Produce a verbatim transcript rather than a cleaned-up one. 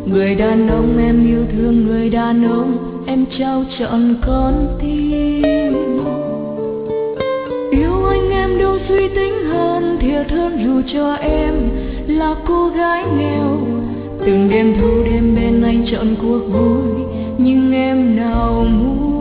Người đàn ông em yêu thương, người đàn ông em trao trọn con tim. Yêu anh em đâu suy tính hơn, thiệt hơn dù cho em là cô gái nghèo. Từng đêm thu đêm bên anh trọn cuộc vui, nhưng em nào muốn